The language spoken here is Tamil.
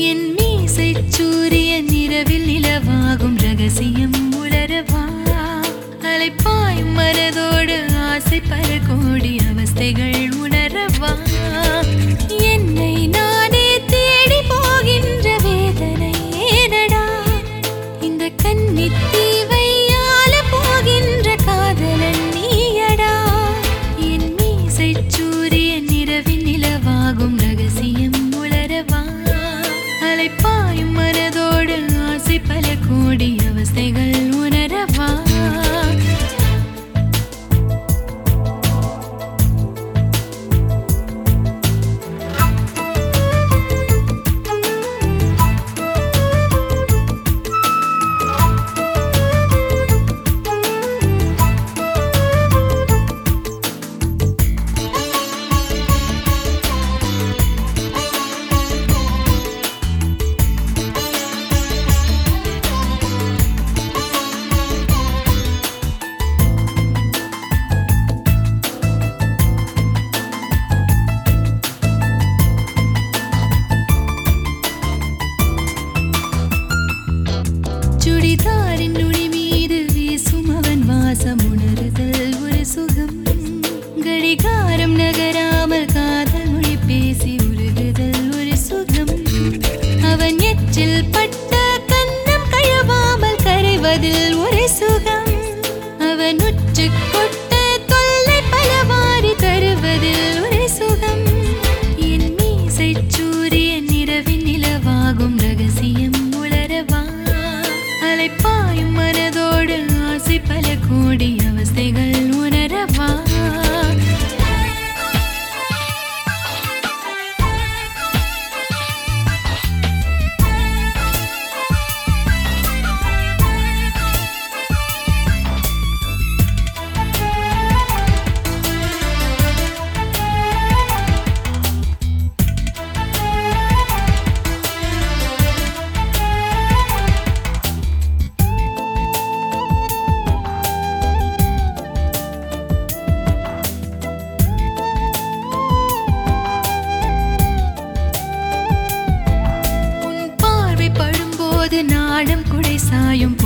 என் மீசை சூரியன் இரவில் நிலவாகும் ரகசியம் உணரவா அலைப்பாயும் மனதோடு ஆசை பல கோடி அவஸ்தைகள் உணரவா என்னை நானே தேடி போகின்ற வேதனை ஏனடா இந்த கன்னித்தீவை ஆள போகின்ற காதலன் நீயடா என் மீசை சூரியன் இரவில் நிலவாகும் ரகசியம் உணரவா அலைப்பாயும் மனதோடு ஆசை பல கோடி அவஸ்தைகள் உணரவா சுடிதாரின் நுனி மீது வீசும் அவன் வாசம் உணருதல் ஒரு சுகம் கடிகாரம் நகராமல் காதல் மொழி பேசி உருகுதல் ஒரு சுகம் அவன் எச்சில் பட்ட கன்னம் கழுவாமல் கரைவதில் ஒரு சுகம் அவன் உச்சு கொட்ட தொல்லை பலவாரி தருவதில் ஒரு சுகம் என் மீசை சூரியன் இரவின் நிலவாகும் ரகசியம் உணரவா அலைப்பாயும் மனதோடு ஆசை பல கோடி அவஸ்தைகள் உணரவா நாடம் குடை சாயும்